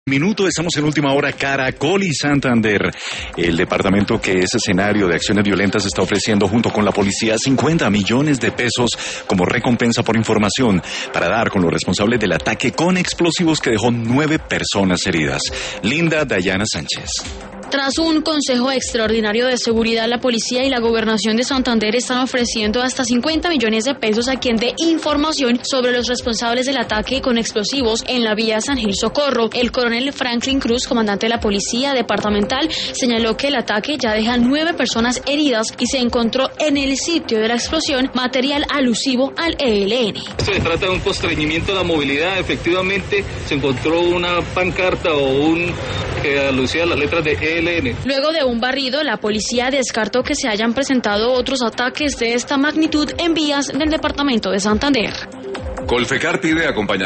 Minuto, estamos en última hora. Caracol y Santander. El departamento que es escenario de acciones violentas está ofreciendo junto con la policía 50 millones de pesos como recompensa por información para dar con los responsables del ataque con explosivos que dejó 9 personas heridas. Linda Dayana Sánchez. Tras un consejo extraordinario de seguridad, la policía y la gobernación de Santander están ofreciendo hasta 50 millones de pesos a quien dé información sobre los responsables del ataque con explosivos en la vía San Gil Socorro. El coronel Franklin Cruz, comandante de la policía departamental, señaló que el ataque ya deja 9 personas heridas y se encontró en el sitio de la explosión material alusivo al ELN. Se trata de un constreñimiento de la movilidad. Efectivamente, se encontró una pancarta o que alucía a las letras de ELN. Luego de un barrido, la policía descartó que se hayan presentado otros ataques de esta magnitud en vías del departamento de Santander. Colfecar pide acompañamiento.